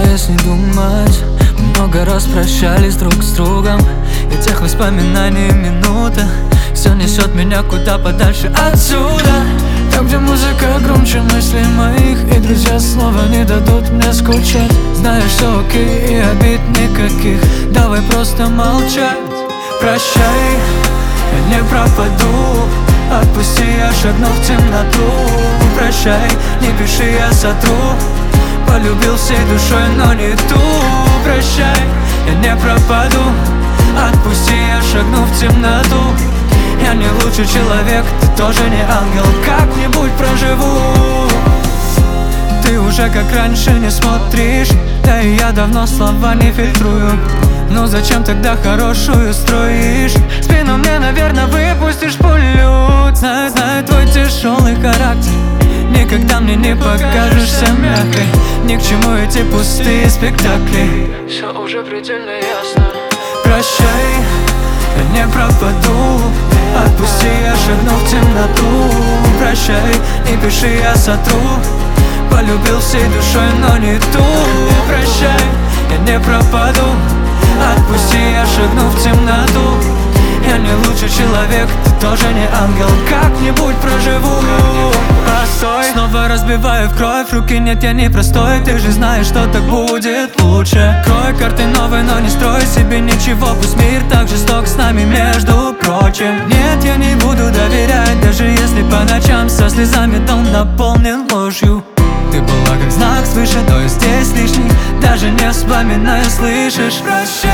стараясь не думать. Много раз прощались друг с другом, и тех воспоминаний минута все несет меня куда подальше отсюда. Там, где музыка громче мыслей моих, и друзья снова не дадут мне скучать. Знаешь, все окей, и обид никаких, давай просто молчать. Прощай, я не пропаду, отпусти, я шагну в темноту. Прощай, не пиши, я сотру, полюбил всей душой, но не ту. Прощай, я не пропаду, отпусти, я шагну в темноту. Я не лучший человек, ты тоже не ангел, как-нибудь проживу. Ты уже как раньше не смотришь, да и я давно слова не фильтрую. Ну зачем тогда хорошую строишь? Спину мне, наверное, выпустишь пулю. Знаю твой тяжелый характер, никогда мне не покажешься мягкой. Ни к чему эти пустые спектакли, все уже предельно ясно. Прощай, я не пропаду, отпусти, я шагну в темноту. Прощай, не пиши, я сотру, полюбил всей душой, но не ту. Прощай, я не пропаду, отпусти, я шагну в темноту. Я не лучший человек, ты тоже не ангел, как-нибудь проживу. Постой, снова разбиваю в кровь, руки нет, я не простой. Ты же знаешь, что так будет лучше. Крой карты новые, но не строй себе ничего, пусть мир так жесток с нами, между прочим. Нет, я не буду доверять, даже если по ночам со слезами дом наполнен ложью. Ты была как знак свыше, то есть здесь лишний, даже не вспоминаю, слышишь? Прощай,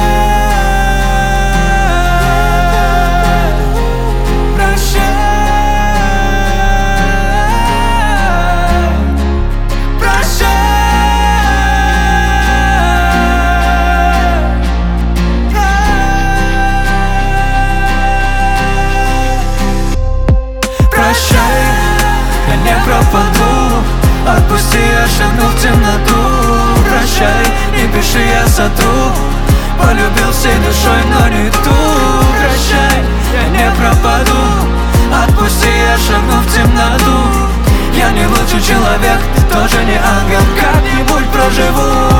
прощай, прощай, прощай, я не пропаду, отпусти, я шагну в темноту. Прощай, не пиши, я сотру, полюбил всей душой, но не ту. Прощай, я не пропаду, отпусти, я шагну в темноту. Я не лучший человек, ты тоже не ангел, как-нибудь проживу.